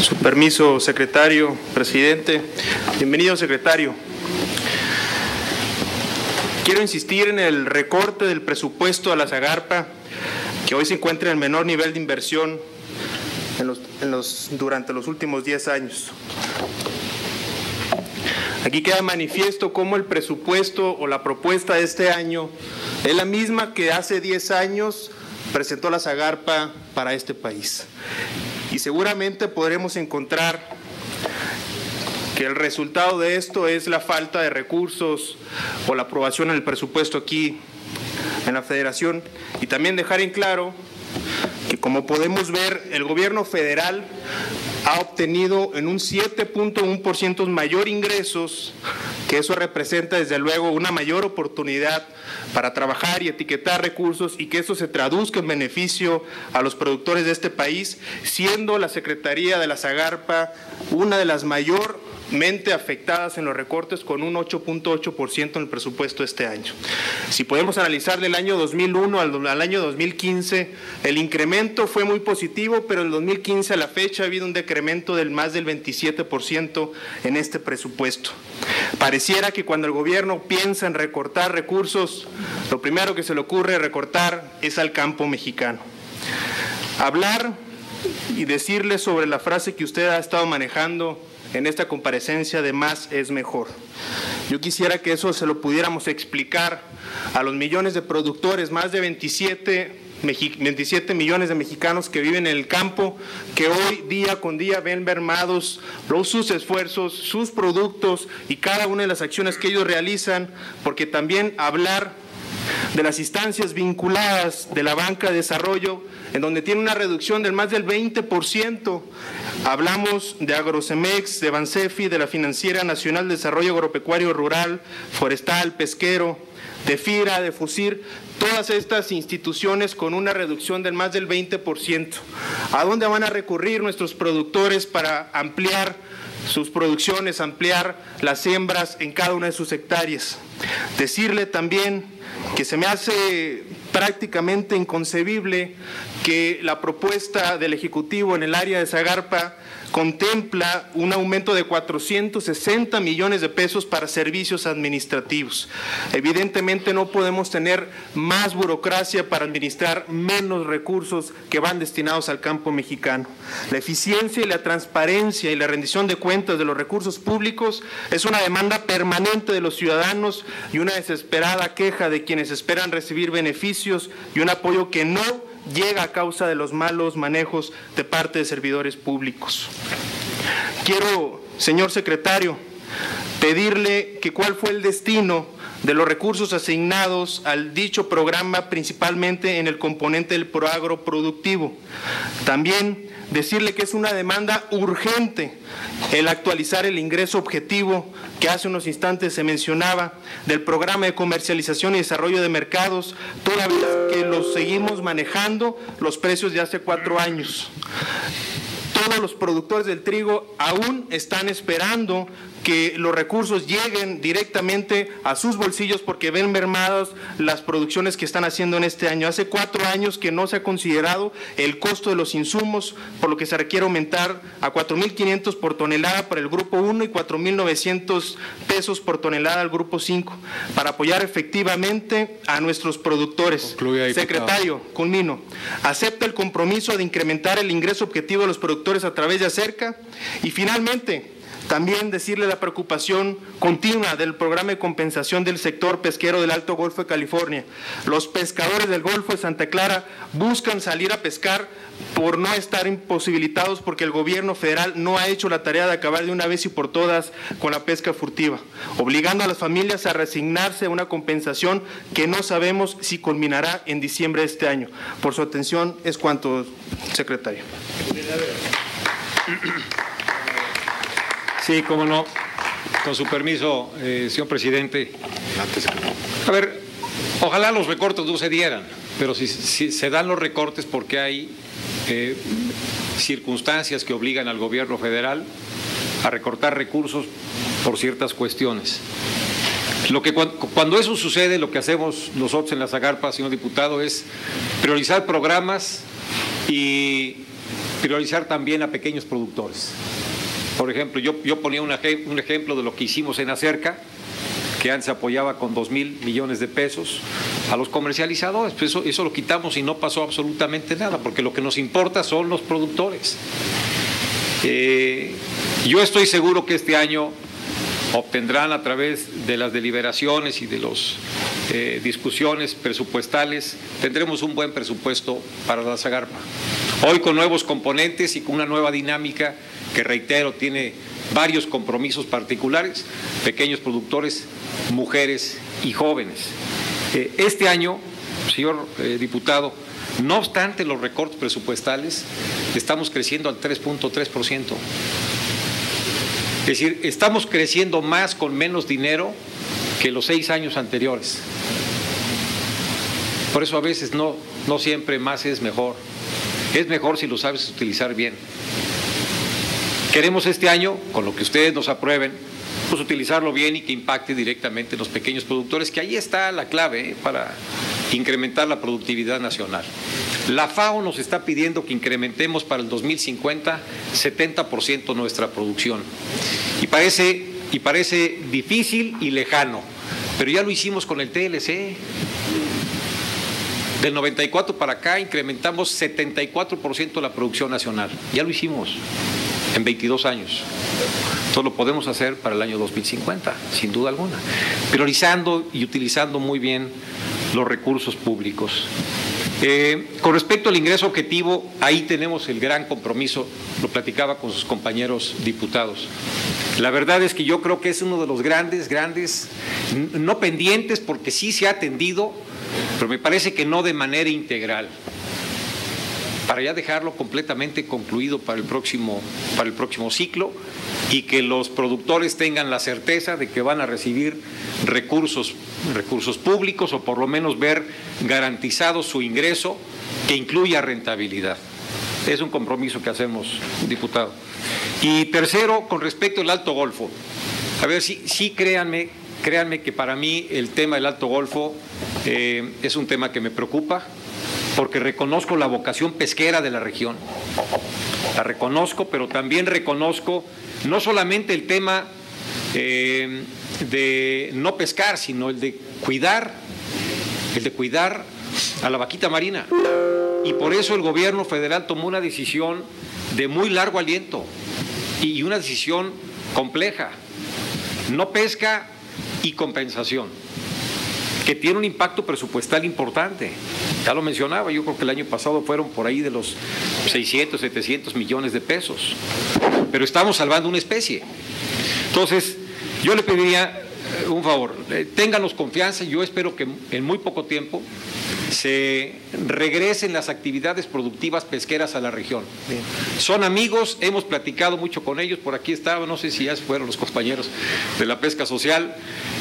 Su permiso, secretario, presidente. Bienvenido, secretario. Quiero insistir en el recorte del presupuesto a la Zagarpa, que hoy se encuentra en el menor nivel de inversión durante los últimos 10 años. Aquí queda manifiesto cómo el presupuesto o la propuesta de este año es la misma que hace 10 años presentó la Zagarpa para este país. Y seguramente podremos encontrar que el resultado de esto es la falta de recursos o la aprobación en el presupuesto aquí en la Federación, y también dejar en claro que, como podemos ver, el gobierno federal ha obtenido en un 7.1% mayor ingresos, que eso representa desde luego una mayor oportunidad para trabajar y etiquetar recursos, y que eso se traduzca en beneficio a los productores de este país, siendo la Secretaría de la Zagarpa una de las mayormente afectadas en los recortes, con un 8.8% en el presupuesto este año. Si podemos analizar del año 2001 al año 2015, el incremento fue muy positivo, pero del 2015 a la fecha ha habido un decremento del más del 27% en este presupuesto. Pareciera que cuando el gobierno piensa en recortar recursos, lo primero que se le ocurre recortar es al campo mexicano. Hablar y decirle sobre la frase que usted ha estado manejando en esta comparecencia de más es mejor. Yo quisiera que eso se lo pudiéramos explicar a los millones de productores, más de 27 millones de mexicanos que viven en el campo, que hoy día con día ven mermados sus esfuerzos, sus productos y cada una de las acciones que ellos realizan, porque también hablar de las instancias vinculadas de la banca de desarrollo, en donde tiene una reducción del más del 20%. Hablamos de Agrocemex, de Bansefi, de la Financiera Nacional de Desarrollo Agropecuario Rural, Forestal, Pesquero, de FIRA, de FUSIR, todas estas instituciones con una reducción del más del 20%. ¿A dónde van a recurrir nuestros productores para ampliar sus producciones, ampliar las siembras en cada una de sus hectáreas? Decirle también que se me hace prácticamente inconcebible que la propuesta del Ejecutivo en el área de Zagarpa contempla un aumento de 460 millones de pesos para servicios administrativos. Evidentemente no podemos tener más burocracia para administrar menos recursos que van destinados al campo mexicano. La eficiencia y la transparencia y la rendición de cuentas de los recursos públicos es una demanda permanente de los ciudadanos y una desesperada queja de quienes esperan recibir beneficios y un apoyo que no llega a causa de los malos manejos de parte de servidores públicos. Quiero, señor secretario, pedirle que cuál fue el destino de los recursos asignados al dicho programa, principalmente en el componente del proagro productivo. También decirle que es una demanda urgente el actualizar el ingreso objetivo que hace unos instantes se mencionaba del programa de comercialización y desarrollo de mercados, toda vez que los seguimos manejando los precios de hace 4 años. Todos los productores del trigo aún están esperando que los recursos lleguen directamente a sus bolsillos porque ven mermadas las producciones que están haciendo en este año. Hace 4 años que no se ha considerado el costo de los insumos, por lo que se requiere aumentar a 4.500 por tonelada para el grupo 1 y 4.900 pesos por tonelada al grupo 5, para apoyar efectivamente a nuestros productores. Secretario, culmino. ¿Acepta el compromiso de incrementar el ingreso objetivo de los productores a través de Acerca? Y finalmente, también decirle la preocupación continua del programa de compensación del sector pesquero del Alto Golfo de California. Los pescadores del Golfo de Santa Clara buscan salir a pescar por no estar imposibilitados porque el gobierno federal no ha hecho la tarea de acabar de una vez y por todas con la pesca furtiva, obligando a las familias a resignarse a una compensación que no sabemos si culminará en diciembre de este año. Por su atención es cuanto, secretario. Sí, cómo no. Con su permiso, señor presidente. A ver, ojalá los recortes no se dieran, pero si se dan los recortes porque hay circunstancias que obligan al gobierno federal a recortar recursos por ciertas cuestiones. Cuando eso sucede, lo que hacemos nosotros en la Zagarpa, señor diputado, es priorizar programas y priorizar también a pequeños productores. Por ejemplo, yo ponía un ejemplo de lo que hicimos en Acerca, que antes apoyaba con 2,000 millones de pesos a los comercializadores. Pues eso lo quitamos y no pasó absolutamente nada, porque lo que nos importa son los productores. Yo estoy seguro que este año obtendrán, a través de las deliberaciones y de las discusiones presupuestales, tendremos un buen presupuesto para la Zagarpa. Hoy con nuevos componentes y con una nueva dinámica que, reitero, tiene varios compromisos particulares, pequeños productores, mujeres y jóvenes. Este año, señor diputado, no obstante los recortes presupuestales, estamos creciendo al 3.3%. Es decir, estamos creciendo más con menos dinero que los 6 años anteriores. Por eso a veces no siempre más es mejor. Es mejor si lo sabes utilizar bien. Queremos este año, con lo que ustedes nos aprueben, pues utilizarlo bien y que impacte directamente en los pequeños productores, que ahí está la clave para incrementar la productividad nacional. La FAO nos está pidiendo que incrementemos para el 2050 70% nuestra producción. Y parece difícil y lejano, pero ya lo hicimos con el TLC. Del 94 para acá incrementamos 74% la producción nacional. Ya lo hicimos en 22 años. Esto lo podemos hacer para el año 2050, sin duda alguna, priorizando y utilizando muy bien los recursos públicos. Con respecto al ingreso objetivo, ahí tenemos el gran compromiso, lo platicaba con sus compañeros diputados. La verdad es que yo creo que es uno de los grandes, no pendientes, porque sí se ha atendido, pero me parece que no de manera integral, para ya dejarlo completamente concluido para el próximo ciclo, y que los productores tengan la certeza de que van a recibir recursos públicos, o por lo menos ver garantizado su ingreso que incluya rentabilidad. Es un compromiso que hacemos, diputado. Y tercero, con respecto al Alto Golfo, a ver, sí créanme que para mí el tema del Alto Golfo es un tema que me preocupa, porque reconozco la vocación pesquera de la región. La reconozco, pero también reconozco no solamente el tema de no pescar, sino el de cuidar a la vaquita marina. Y por eso el gobierno federal tomó una decisión de muy largo aliento y una decisión compleja: no pesca y compensación, que tiene un impacto presupuestal importante. Ya lo mencionaba, yo creo que el año pasado fueron por ahí de los 600, 700 millones de pesos, pero estamos salvando una especie. Entonces, yo le pediría un favor, ténganos confianza. Yo espero que en muy poco tiempo se regresen las actividades productivas pesqueras a la región. Son amigos, hemos platicado mucho con ellos, por aquí estaban, no sé si ya fueron los compañeros de la pesca social,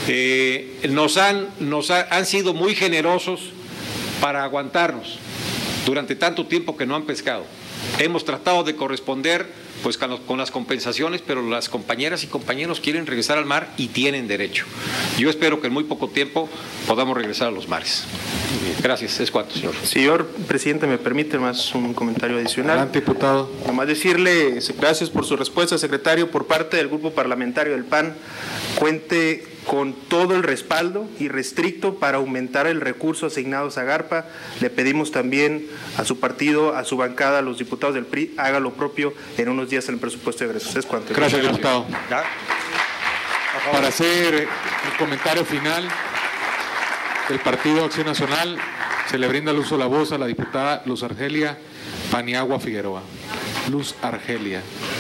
han sido muy generosos para aguantarnos durante tanto tiempo que no han pescado. Hemos tratado de corresponder pues con las compensaciones, pero las compañeras y compañeros quieren regresar al mar y tienen derecho. Yo espero que en muy poco tiempo podamos regresar a los mares. Gracias, es cuanto, señor. Señor presidente, ¿me permite más un comentario adicional? Adelante, diputado. Nomás decirle gracias por su respuesta, secretario. Por parte del Grupo Parlamentario del PAN, cuente con todo el respaldo irrestricto para aumentar el recurso asignado a Zagarpa. Le pedimos también a su partido, a su bancada, a los diputados del PRI, haga lo propio en unos días en el presupuesto de egresos. Es cuanto. Gracias, diputado. Para hacer el comentario final del Partido Acción Nacional, se le brinda el uso de la voz a la diputada Luz Argelia Paniagua Figueroa. Luz Argelia.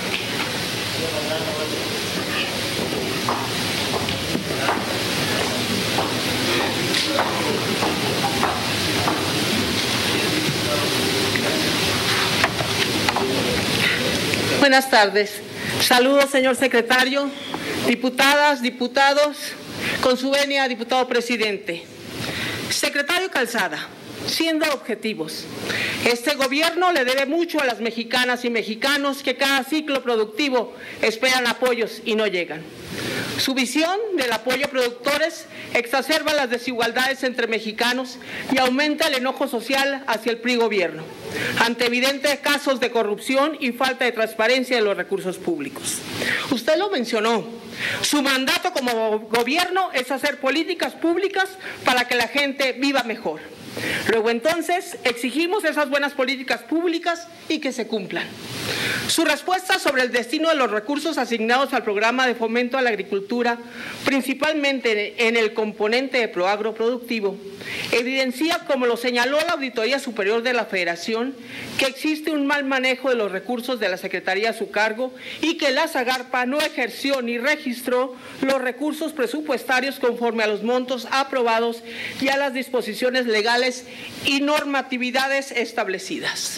Buenas tardes. Saludos, señor secretario, diputadas, diputados, con su venia, diputado presidente. Secretario Calzada, siendo objetivos, este gobierno le debe mucho a las mexicanas y mexicanos que cada ciclo productivo esperan apoyos y no llegan. Su visión del apoyo a productores exacerba las desigualdades entre mexicanos y aumenta el enojo social hacia el PRI gobierno, ante evidentes casos de corrupción y falta de transparencia de los recursos públicos. Usted lo mencionó. Su mandato como gobierno es hacer políticas públicas para que la gente viva mejor. Luego entonces exigimos esas buenas políticas públicas y que se cumplan. Su respuesta sobre el destino de los recursos asignados al programa de fomento a la agricultura, principalmente en el componente de Proagro productivo, evidencia, como lo señaló la Auditoría Superior de la Federación, que existe un mal manejo de los recursos de la Secretaría a su cargo y que la Zagarpa no ejerció ni registró los recursos presupuestarios conforme a los montos aprobados y a las disposiciones legales y normatividades establecidas.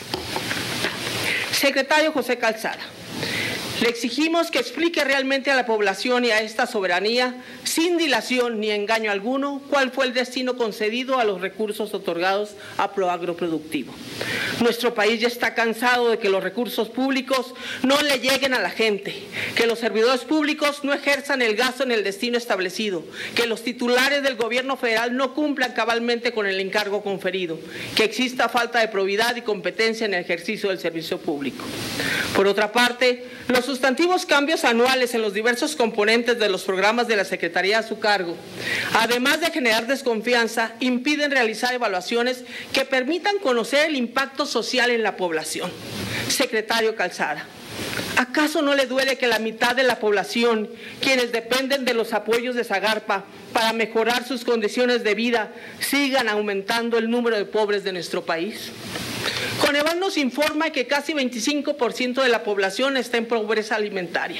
Secretario José Calzada, le exigimos que explique realmente a la población y a esta soberanía, sin dilación ni engaño alguno, cuál fue el destino concedido a los recursos otorgados a Proagro Productivo. Nuestro país ya está cansado de que los recursos públicos no le lleguen a la gente, que los servidores públicos no ejerzan el gasto en el destino establecido, que los titulares del gobierno federal no cumplan cabalmente con el encargo conferido, que exista falta de probidad y competencia en el ejercicio del servicio público. Por otra parte, los sustantivos cambios anuales en los diversos componentes de los programas de la Secretaría a su cargo, además de generar desconfianza, impiden realizar evaluaciones que permitan conocer el impacto social en la población. Secretario Calzada, ¿acaso no le duele que la mitad de la población, quienes dependen de los apoyos de Zagarpa para mejorar sus condiciones de vida, sigan aumentando el número de pobres de nuestro país? Coneval nos informa que casi 25% de la población está en pobreza alimentaria.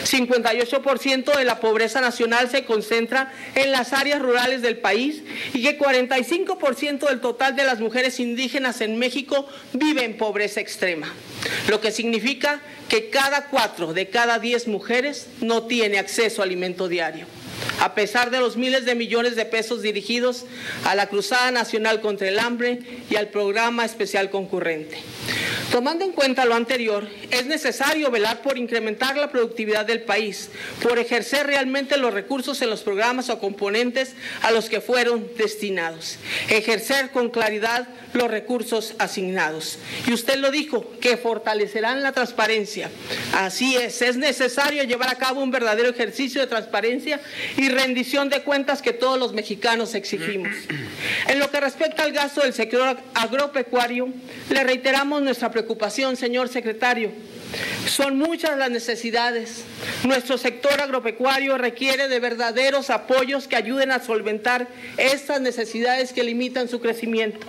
58% de la pobreza nacional se concentra en las áreas rurales del país y que 45% del total de las mujeres indígenas en México vive en pobreza extrema, lo que significa que cada 4 de cada 10 mujeres no tiene acceso a alimento diario. A pesar de los miles de millones de pesos dirigidos a la Cruzada Nacional contra el Hambre y al Programa Especial Concurrente. Tomando en cuenta lo anterior, es necesario velar por incrementar la productividad del país, por ejercer realmente los recursos en los programas o componentes a los que fueron destinados, ejercer con claridad los recursos asignados. Y usted lo dijo, que fortalecerán la transparencia. Así es necesario llevar a cabo un verdadero ejercicio de transparencia y rendición de cuentas que todos los mexicanos exigimos. En lo que respecta al gasto del sector agropecuario, le reiteramos nuestra preocupación, señor secretario. Son muchas las necesidades. Nuestro sector agropecuario requiere de verdaderos apoyos que ayuden a solventar estas necesidades que limitan su crecimiento.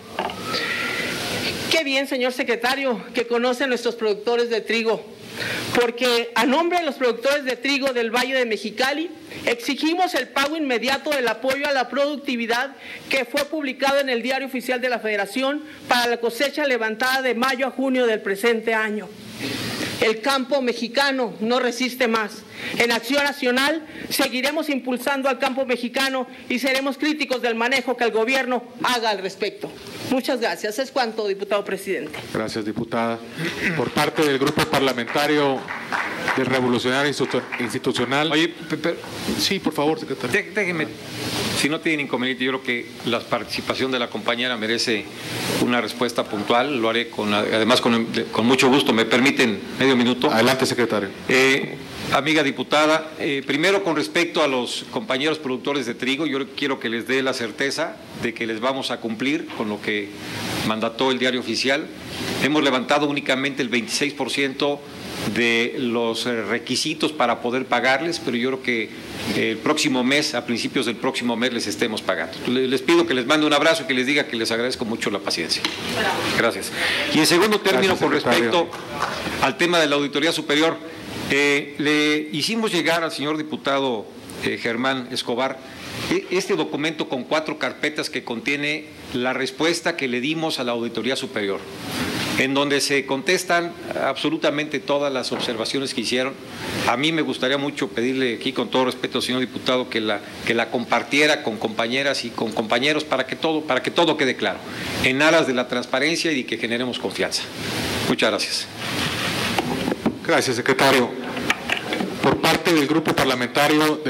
Qué bien, señor secretario, que conoce a nuestros productores de trigo, porque a nombre de los productores de trigo del Valle de Mexicali, exigimos el pago inmediato del apoyo a la productividad que fue publicado en el Diario Oficial de la Federación para la cosecha levantada de mayo a junio del presente año. El campo mexicano no resiste más. En Acción Nacional seguiremos impulsando al campo mexicano y seremos críticos del manejo que el gobierno haga al respecto. Muchas gracias. Es cuanto, diputado presidente. Gracias, diputada. Por parte del Grupo Parlamentario del Revolucionario Institucional. Oye, sí, por favor, secretario. Déjeme, si no tienen inconveniente, yo creo que la participación de la compañera merece una respuesta puntual. Lo haré además con mucho gusto. ¿Me permiten medio minuto? Adelante, secretario. Amiga diputada, primero con respecto a los compañeros productores de trigo, yo quiero que les dé la certeza de que les vamos a cumplir con lo que mandató el Diario Oficial. Hemos levantado únicamente el 26% de los requisitos para poder pagarles, pero yo creo que el próximo mes, a principios del próximo mes, les estemos pagando. Les pido que les mande un abrazo y que les diga que les agradezco mucho la paciencia. Gracias. Y en segundo término, con respecto al tema de la Auditoría Superior, le hicimos llegar al señor diputado Germán Escobar este documento con 4 carpetas que contiene la respuesta que le dimos a la Auditoría Superior, en donde se contestan absolutamente todas las observaciones que hicieron. A mí me gustaría mucho pedirle aquí, con todo respeto, señor diputado, que la compartiera con compañeras y con compañeros para que todo quede claro, en aras de la transparencia y de que generemos confianza. Muchas gracias. Gracias, secretario. Por parte del Grupo Parlamentario